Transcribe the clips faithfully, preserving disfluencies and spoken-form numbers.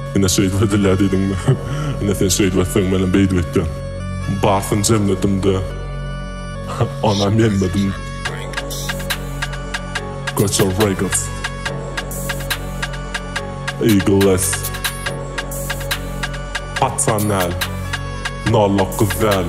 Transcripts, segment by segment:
in a shade with the lady dum in a shade with thing melon bed with them bath and gym with them the on a mien with them got your records Eagles Patsanal Nolokvel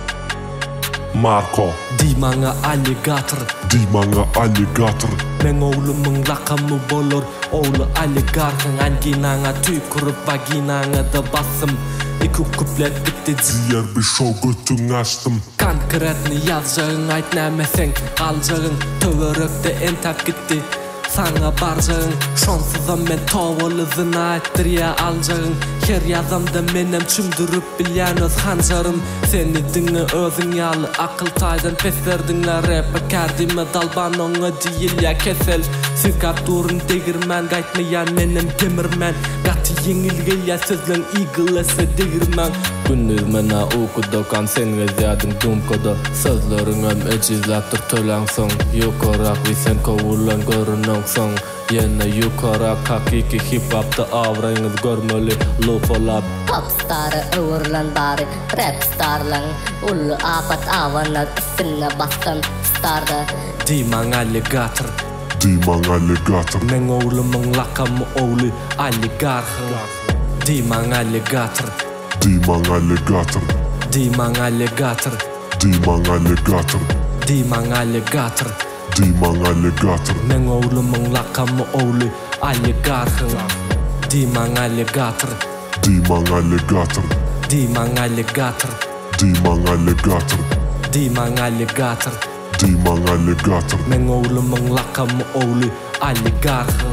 Marco Di mga alligator Di mga alligator Mengolo mong lakam mo bolor Olo alligator Ngan ginanga tykur Vaginanga da basım Ikukuplet bitti Diğer bir şov götüngastım Kan kıratni yazığın Ait nämeseng Alcağın Tövörökte entap gitti Sana barcağın Şonsuzam men tavalızın Aittir ya alcağın Her yazamda menem çümdürüp bilyen öz hancarım Seni dinle özün yalı Akıl taydan peserdinle Rap'a kerdime dalban ona değil ya kesel Sirkat durun degirmen Gaytmayan menem demirmen Gatı yenilge ya sözlen Eagles'e degirmen Gündüz mena okuda kan sen geziyadın dumkoda Sözlerin öm ecizlattır tölen son Yukorak vi sen kovulan görünön son Yine yukorak hakiki hip-hop'ta avrayınız görmeli Lupolab Popstar öğürlen bari Rapstarlan Ulu apat avanat Sinne bastan starda Di mang alligator Di mga alligator Neng oğlu mang lakam oğlu alligator Di mang alligator Di mga alligator Di mang alligator Di mga alligator Di mang alligator Di mga alligator Neng oğlu mang lakam oğlu alligator Di mang alligator Di mga alligator Di mang alligator Di mga alligator Di mang alligator Di mga alligator Neng oğlu mang lakam oğlu alligator